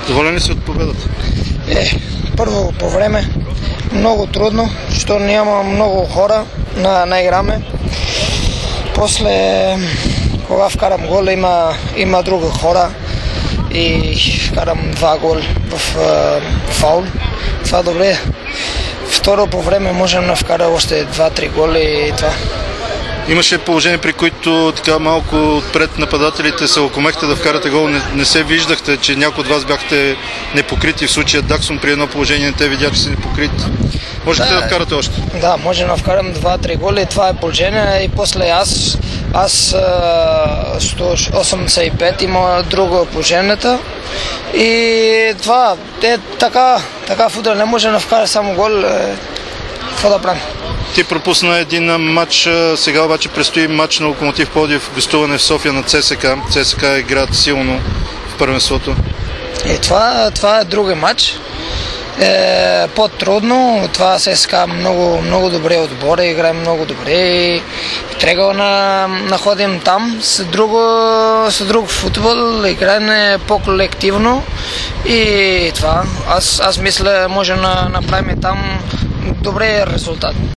Доволен ли си от победата? Първо по време много трудно, защото няма много хора на играме. После, кога вкарам гол, има други хора и вкарам 2 гол в фаул. Това добре. Второ по време можем да вкара още 2-3 гола и това. Имаше положение, при които така малко отпред нападателите се окомехте да вкарате гол. Не се виждахте, че някои от вас бяхте непокрити. В случая Даксон при едно положение не те видя, че си непокрит. Можете да вкарате още? Да, може да вкарам 2-3 гола и това е положение. И после аз 185 има друго положението. И това, така футбол не може да вкара само гол. Какво да правим? Ти пропусна един матч, сега обаче предстои матч на Локомотив Пловдив, гостуване в София на ЦСКА. ЦСКА играят силно в първенството. Това е други матч. По-трудно. Това ЦСКА много добре отбор, играем много добре и трябва да находим там с друг футбол, играем по-колективно и това. Аз мисля, може да направим там добре резултат.